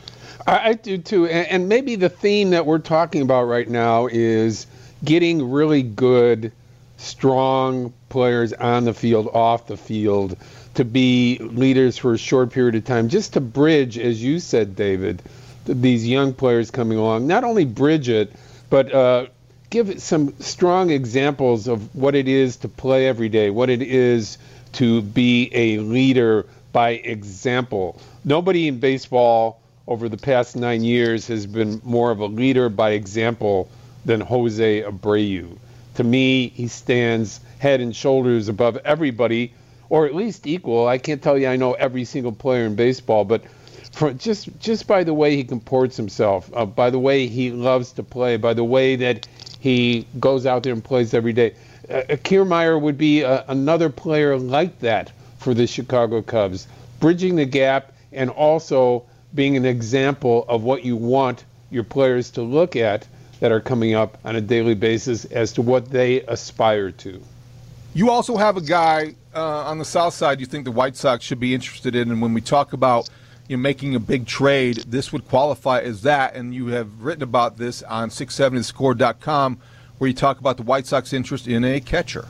I do, too. And maybe the theme that we're talking about right now is getting really good, strong players on the field, off the field, to be leaders for a short period of time, just to bridge, as you said, David, these young players coming along. Not only bridge it, but give some strong examples of what it is to play every day, what it is to be a leader by example. Nobody in baseball over the past 9 years has been more of a leader by example than Jose Abreu. To me, he stands head and shoulders above everybody, or at least equal. I can't tell you I know every single player in baseball, but for just by the way he comports himself, by the way he loves to play, by the way that he goes out there and plays every day. Kiermaier would be another player like that for the Chicago Cubs, bridging the gap and also being an example of what you want your players to look at that are coming up on a daily basis as to what they aspire to. You also have a guy on the south side you think the White Sox should be interested in, and when we talk about making a big trade, this would qualify as that, and you have written about this on 670thescore.com, where you talk about the White Sox interest in a catcher.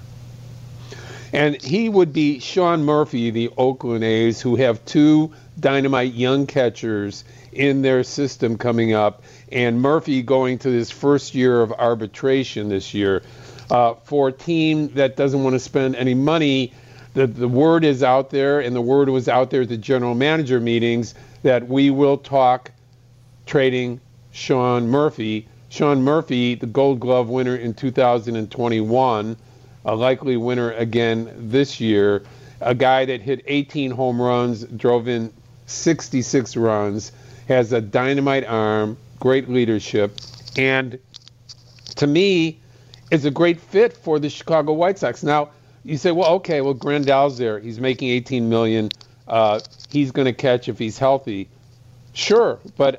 And he would be Sean Murphy, the Oakland A's, who have 2 dynamite young catchers in their system coming up, and Murphy going to his first year of arbitration this year. For a team that doesn't want to spend any money, the word is out there, and the word was out there at the general manager meetings, that we will talk trading Sean Murphy. Sean Murphy, the Gold Glove winner in 2021, a likely winner again this year, a guy that hit 18 home runs, drove in 66 runs, has a dynamite arm, great leadership, and to me is a great fit for the Chicago White Sox. Now, you say, well, okay, well, Grandal's there. He's making $18 million. He's going to catch if he's healthy. Sure, but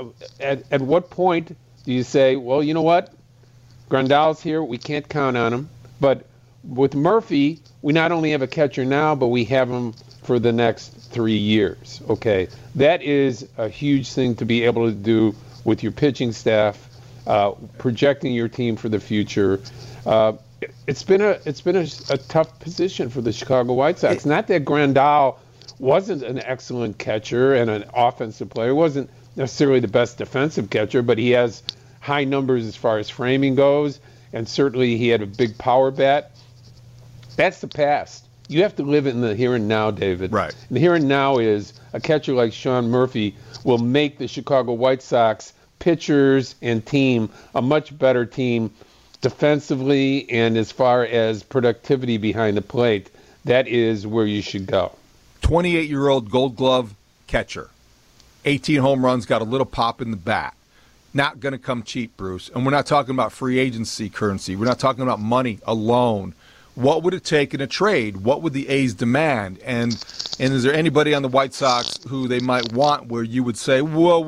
at what point do you say, well, you know what? Grandal's here. We can't count on him. But with Murphy, we not only have a catcher now, but we have him for the next 3 years. Okay, that is a huge thing to be able to do with your pitching staff, projecting your team for the future. It's been a tough position for the Chicago White Sox. Not that Grandal wasn't an excellent catcher and an offensive player. He wasn't necessarily the best defensive catcher, but he has high numbers as far as framing goes, and certainly he had a big power bat. That's the past. You have to live in the here and now, David. Right. And the here and now is a catcher like Sean Murphy will make the Chicago White Sox pitchers and team a much better team defensively and as far as productivity behind the plate. That is where you should go. 28-year-old Gold Glove catcher. 18 home runs, got a little pop in the bat. Not going to come cheap, Bruce. And we're not talking about free agency currency. We're not talking about money alone. What would it take in a trade? What would the A's demand? And is there anybody on the White Sox who they might want where you would say,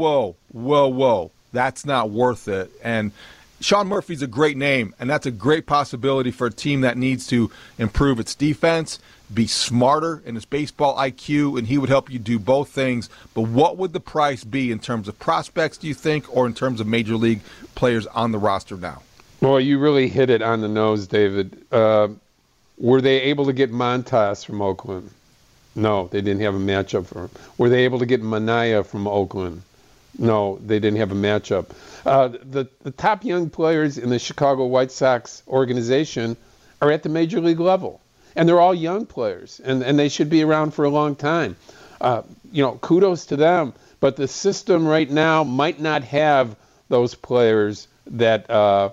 whoa, that's not worth it? And Sean Murphy's a great name, and that's a great possibility for a team that needs to improve its defense, be smarter in its baseball IQ, and he would help you do both things. But what would the price be in terms of prospects, do you think, or in terms of major league players on the roster now? Well, you really hit it on the nose, David. Were they able to get Montas from Oakland? No, they didn't have a matchup for him. Were they able to get Manaea from Oakland? No, they didn't have a matchup. The top young players in the Chicago White Sox organization, are at the major league level. And they're all young players, and they should be around for a long time. Kudos to them. But the system right now might not have those players that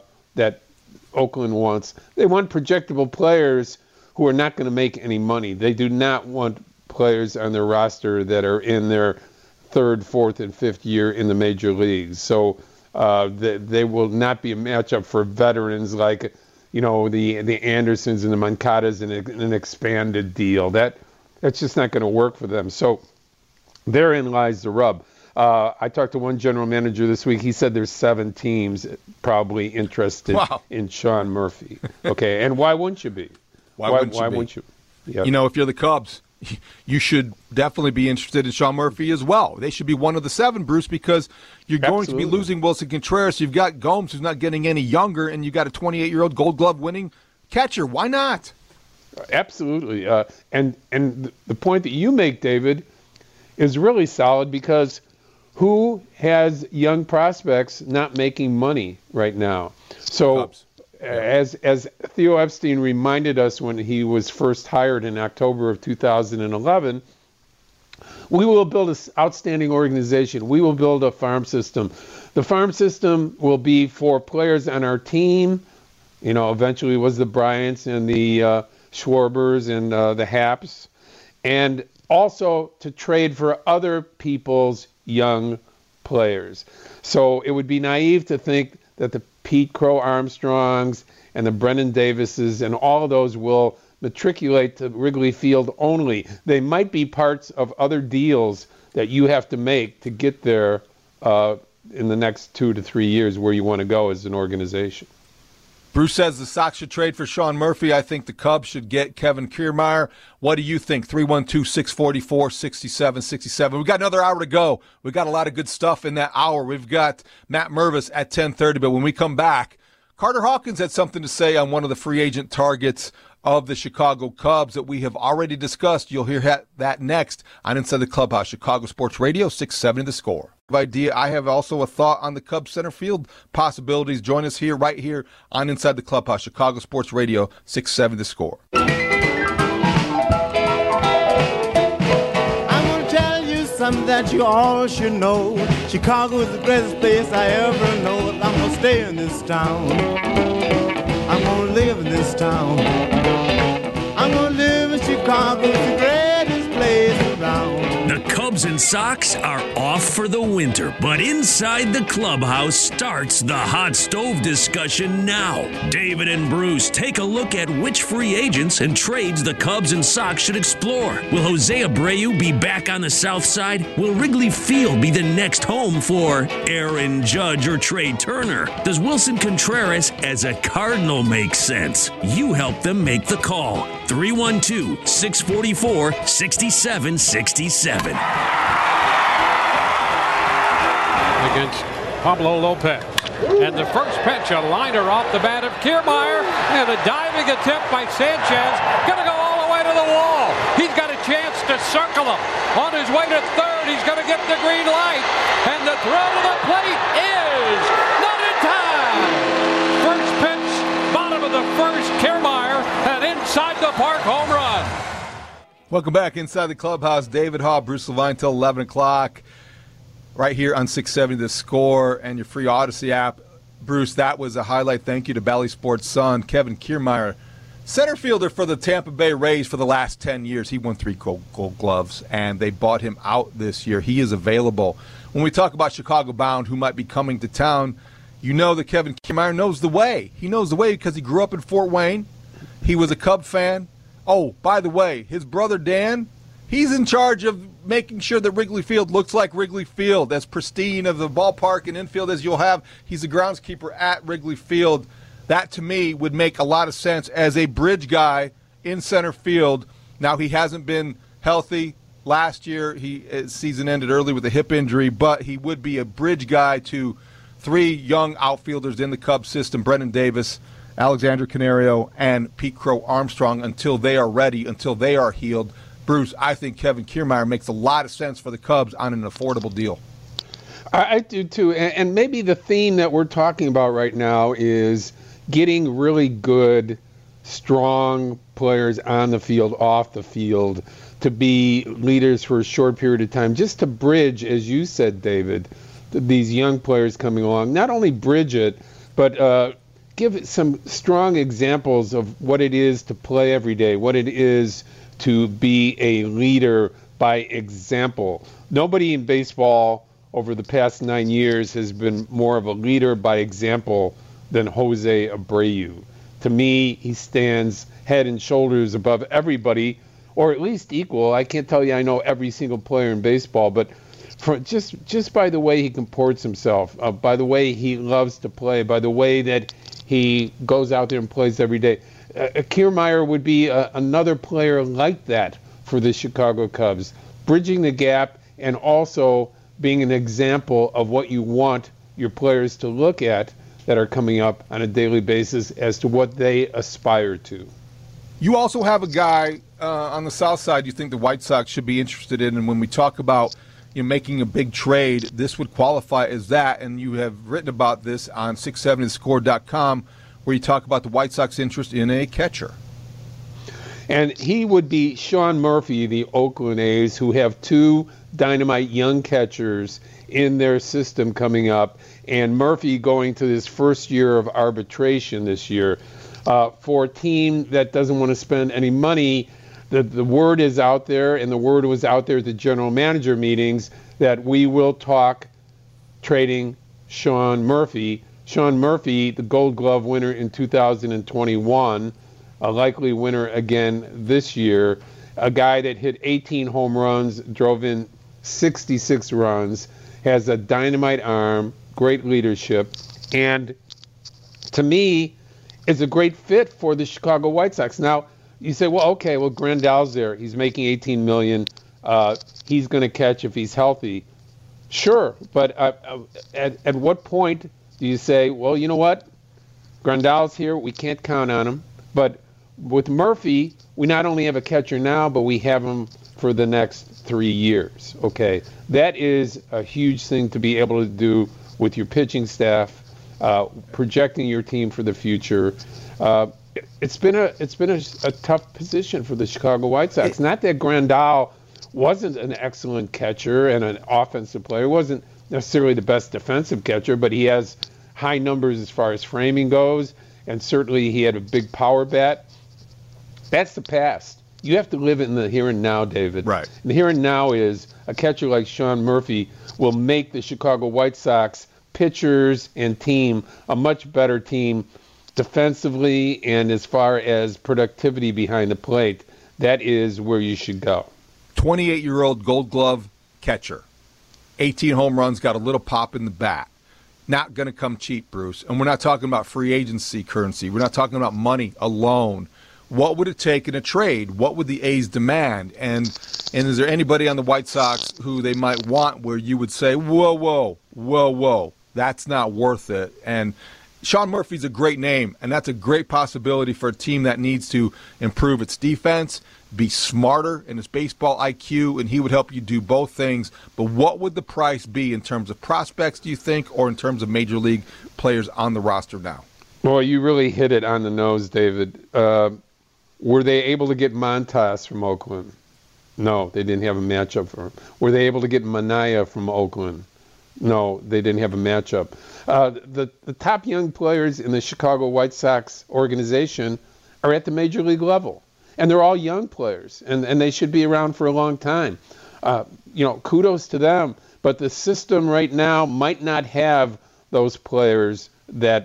Oakland wants. They want projectable players who are not going to make any money. They do not want players on their roster that are in their third, fourth, and fifth year in the major leagues. So they will not be a matchup for veterans like, the Andersons and the Moncadas in an expanded deal. That's just not going to work for them. So therein lies the rub. I talked to one general manager this week. He said there's 7 teams probably interested in Sean Murphy. Okay, and why wouldn't you be? Why wouldn't you? Yep. If you're the Cubs, you should definitely be interested in Sean Murphy as well. They should be one of the 7, Bruce, because you're going to be losing Wilson Contreras. You've got Gomes, who's not getting any younger, and you've got a 28-year-old Gold Glove winning catcher. Why not? Absolutely. And the point that you make, David, is really solid because who has young prospects not making money right now? So as Theo Epstein reminded us when he was first hired in October of 2011, we will build an outstanding organization. We will build a farm system. The farm system will be for players on our team. Eventually it was the Bryants and the Schwarbers and the Haps, and also to trade for other people's young players. So it would be naive to think that the Pete Crow Armstrongs and the Brennan Davises and all of those will matriculate to Wrigley Field only. They might be parts of other deals that you have to make to get there in the next 2 to 3 years where you want to go as an organization. Bruce says the Sox should trade for Sean Murphy. I think the Cubs should get Kevin Kiermaier. What do you think? 312-644-6767. We've got another hour to go. We've got a lot of good stuff in that hour. We've got Matt Mervis at 10:30, but when we come back, Carter Hawkins had something to say on one of the free agent targets of the Chicago Cubs that we have already discussed. You'll hear that next on Inside the Clubhouse, Chicago Sports Radio, 670 The Score. I have also a thought on the Cubs center field possibilities. Join us right here on Inside the Clubhouse, Chicago Sports Radio, 670 The Score. I'm going to tell you something that you all should know. Chicago is the greatest place I ever know. I'm going to stay in this town. I'm going to live in this town. I'm going to live in Chicago. It's the greatest place around. The Cubs and Sox are off for the winter, but Inside the Clubhouse starts the hot stove discussion now. David and Bruce take a look at which free agents and trades the Cubs and Sox should explore. Will Jose Abreu be back on the south side? Will Wrigley Field be the next home for Aaron Judge or Trey Turner? Does Wilson Contreras as a Cardinal make sense? You help them make the call. 312-644-6767. Against Pablo Lopez. And the first pitch, a liner off the bat of Kiermaier, and a diving attempt by Sanchez. Gonna go all the way to the wall. He's got a chance to circle him. On his way to third, he's gonna get the green light. And the throw to the plate is not in time. First pitch, bottom of the first, Kiermaier, an inside the park home run. Welcome back Inside the Clubhouse. David Haugh, Bruce Levine till 11 o'clock. Right here on 670 The Score and your free Odyssey app. Bruce, that was a highlight. Thank you to Bally Sports' son, Kevin Kiermaier, center fielder for the Tampa Bay Rays for the last 10 years. He won 3 gold gloves, and they bought him out this year. He is available. When we talk about Chicago bound, who might be coming to town, you know that Kevin Kiermaier knows the way. He knows the way because he grew up in Fort Wayne. He was a Cub fan. Oh, by the way, his brother Dan, he's in charge of making sure that Wrigley Field looks like Wrigley Field, as pristine of the ballpark and infield as you'll have. He's a groundskeeper at Wrigley Field. That, to me, would make a lot of sense as a bridge guy in center field. Now, he hasn't been healthy. Last year, his season ended early with a hip injury, but he would be a bridge guy to 3 young outfielders in the Cubs system, Brennan Davis, Alexander Canario, and Pete Crow Armstrong, until they are ready, until they are healed. Bruce, I think Kevin Kiermaier makes a lot of sense for the Cubs on an affordable deal. I do too, and maybe the theme that we're talking about right now is getting really good strong players on the field, off the field, to be leaders for a short period of time, just to bridge, as you said, David, these young players coming along. Not only bridge it, but give some strong examples of what it is to play every day, what it is to be a leader by example. Nobody in baseball over the past 9 years has been more of a leader by example than Jose Abreu. To me, he stands head and shoulders above everybody, or at least equal. I can't tell you I know every single player in baseball, but just by the way he comports himself, by the way he loves to play, by the way that he goes out there and plays every day. Kiermaier would be another player like that for the Chicago Cubs, bridging the gap and also being an example of what you want your players to look at that are coming up on a daily basis as to what they aspire to. You also have a guy on the south side you think the White Sox should be interested in, and when we talk about making a big trade, this would qualify as that, and you have written about this on 670thescore.com, where you talk about the White Sox interest in a catcher. And he would be Sean Murphy, the Oakland A's, who have two dynamite young catchers in their system coming up, and Murphy going to his first year of arbitration this year. For a team that doesn't want to spend any money, the word is out there, and the word was out there at the general manager meetings, that we will talk trading Sean Murphy. Sean Murphy, the Gold Glove winner in 2021, a likely winner again this year, a guy that hit 18 home runs, drove in 66 runs, has a dynamite arm, great leadership, and to me is a great fit for the Chicago White Sox. Now, you say, well, okay, well, Grandal's there. He's making $18 million. He's going to catch if he's healthy. Sure, but at what point do you say, well, you know what? Grandal's here. We can't count on him. But with Murphy, we not only have a catcher now, but we have him for the next 3 years. Okay, that is a huge thing to be able to do with your pitching staff, projecting your team for the future. It's been a tough position for the Chicago White Sox. Not that Grandal wasn't an excellent catcher and an offensive player, wasn't necessarily the best defensive catcher, but he has high numbers as far as framing goes, and certainly he had a big power bat. That's the past. You have to live in the here and now, David. Right. And the here and now is a catcher like Sean Murphy will make the Chicago White Sox pitchers and team a much better team defensively and as far as productivity behind the plate. That is where you should go. 28-year-old Gold Glove catcher. 18 home runs, got a little pop in the bat. Not going to come cheap, Bruce. And we're not talking about free agency currency. We're not talking about money alone. What would it take in a trade? What would the A's demand? And is there anybody on the White Sox who they might want where you would say, whoa, that's not worth it? And Sean Murphy's a great name, and that's a great possibility for a team that needs to improve its defense, be smarter in its baseball IQ, and he would help you do both things. But what would the price be in terms of prospects, do you think, or in terms of major league players on the roster now? Well, you really hit it on the nose, David. Were they able to get Montas from Oakland? No, they didn't have a matchup for him. Were they able to get Manaea from Oakland? No, they didn't have a matchup. The top young players in the Chicago White Sox organization are at the major league level, and they're all young players, and they should be around for a long time. Kudos to them, but the system right now might not have those players that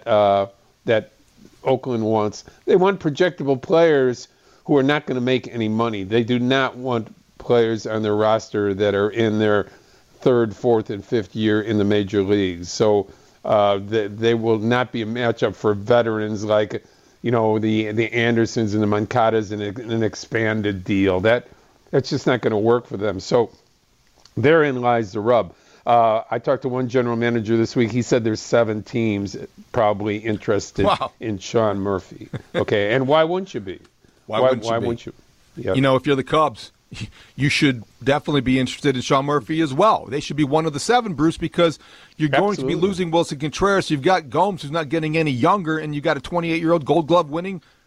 Oakland wants. They want projectable players who are not going to make any money. They do not want players on their roster that are in their third, fourth, and fifth year in the major leagues. So they will not be a matchup for veterans like, the Andersons and the Moncadas in an expanded deal. That's just not going to work for them. So therein lies the rub. I talked to one general manager this week. He said there's 7 teams probably interested in Sean Murphy. Okay, and why wouldn't you be? Why wouldn't you? Yep. If you're the Cubs, you should definitely be interested in Sean Murphy as well. They should be one of the 7, Bruce, because you're going to be losing Wilson Contreras. You've got Gomes, who's not getting any younger, and you've got a 28-year-old Gold Glove winning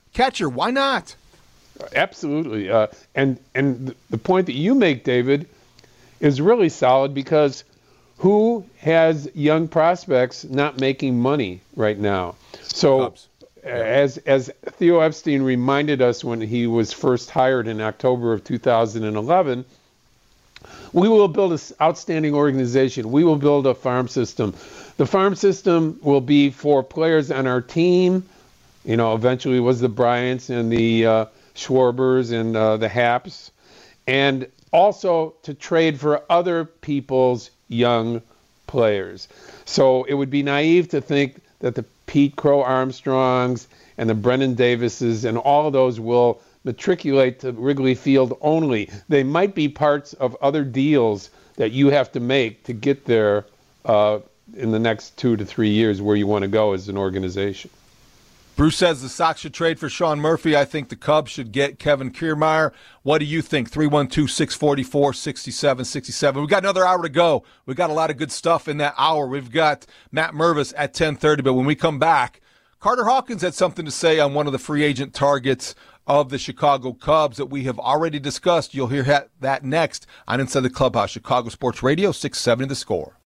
catcher. Why not? Absolutely. And the point that you make, David, is really solid because who has young prospects not making money right now? So as Theo Epstein reminded us when he was first hired in October of 2011, we will build an outstanding organization. We will build a farm system. The farm system will be for players on our team. You know, eventually it was the Bryants and the Schwarbers and the Haps, and also to trade for other people's young players. So it would be naive to think that the Pete Crow Armstrongs and the Brennan Davises and all of those will matriculate to Wrigley Field only. They might be parts of other deals that you have to make to get there in the next 2 to 3 years where you want to go as an organization. Bruce says the Sox should trade for Sean Murphy. I think the Cubs should get Kevin Kiermaier. What do you think? 312-644-6767. We've got another hour to go. We've got a lot of good stuff in that hour. We've got Matt Mervis at 10:30, but when we come back, Carter Hawkins had something to say on one of the free agent targets of the Chicago Cubs that we have already discussed. You'll hear that next on Inside the Clubhouse, Chicago Sports Radio, 670 The Score.